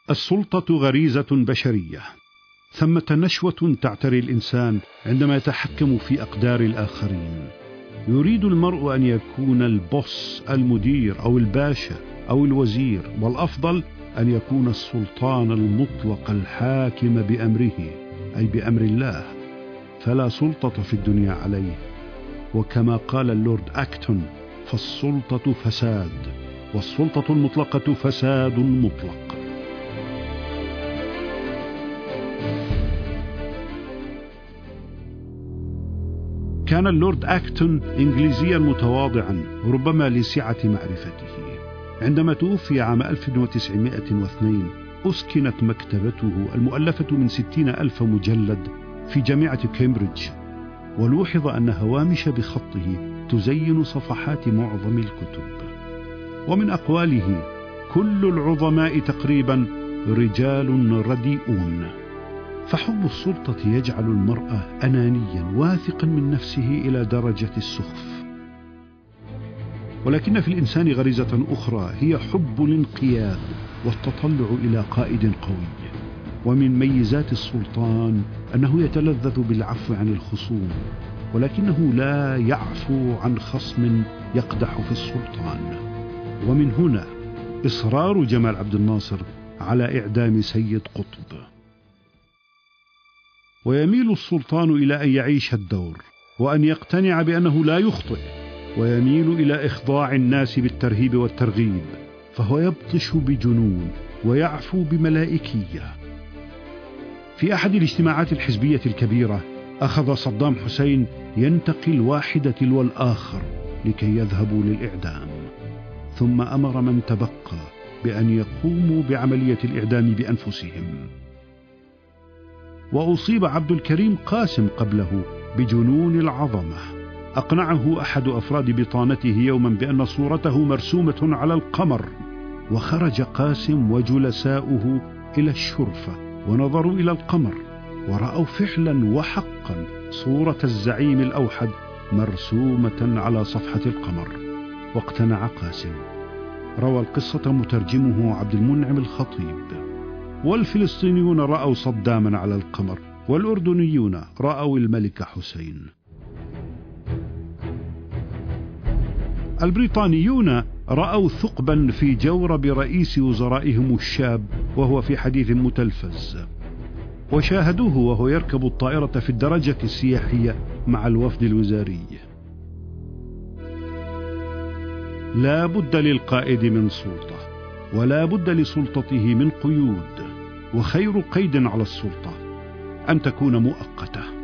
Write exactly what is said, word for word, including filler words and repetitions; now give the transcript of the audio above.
السلطة غريزة بشرية، ثمة نشوة تعتري الإنسان عندما يتحكم في أقدار الآخرين. يريد المرء أن يكون البوس، المدير أو الباشا أو الوزير، والأفضل أن يكون السلطان المطلق الحاكم بأمره، أي بأمر الله، فلا سلطة في الدنيا عليه. وكما قال اللورد أكتون: فالسلطة فساد، والسلطة المطلقة فساد مطلق. كان اللورد أكتون إنجليزيا متواضعا، ربما لسعة معرفته. عندما توفي عام ألف وتسعمائة واثنين أسكنت مكتبته المؤلفة من ستين ألف مجلد في جامعة كامبريدج، ولوحظ أن هوامش بخطه تزين صفحات معظم الكتب. ومن أقواله: كل العظماء تقريبا رجال رديئون. فحب السلطة يجعل المرء أنانيا واثقا من نفسه إلى درجة السخف. ولكن في الإنسان غريزة أخرى، هي حب الانقياد والتطلع إلى قائد قوي. ومن ميزات السلطان أنه يتلذذ بالعفو عن الخصوم، ولكنه لا يعفو عن خصم يقدح في السلطان. ومن هنا إصرار جمال عبد الناصر على إعدام سيد قطب. ويميل السلطان إلى أن يعيش الدور، وأن يقتنع بأنه لا يخطئ، ويميل إلى إخضاع الناس بالترهيب والترغيب، فهو يبطش بجنون ويعفو بملائكية. في أحد الاجتماعات الحزبية الكبيرة أخذ صدام حسين ينتقي الواحد تلو الآخر لكي يذهبوا للإعدام، ثم أمر من تبقى بأن يقوموا بعملية الإعدام بأنفسهم. وأصيب عبد الكريم قاسم قبله بجنون العظمة. أقنعه أحد أفراد بطانته يوما بأن صورته مرسومة على القمر، وخرج قاسم وجلساؤه إلى الشرفة ونظروا إلى القمر، ورأوا فعلا وحقا صورة الزعيم الأوحد مرسومة على صفحة القمر، واقتنع قاسم. روى القصة مترجمه عبد المنعم الخطيب. والفلسطينيون رأوا صداما على القمر، والأردنيون رأوا الملك حسين. البريطانيون رأوا ثقبا في جورب رئيس وزرائهم الشاب وهو في حديث متلفز، وشاهدوه وهو يركب الطائرة في الدرجة السياحية مع الوفد الوزاري. لا بد للقائد من سلطة، ولا بد لسلطته من قيود، وخير قيد على السلطة أن تكون مؤقتة.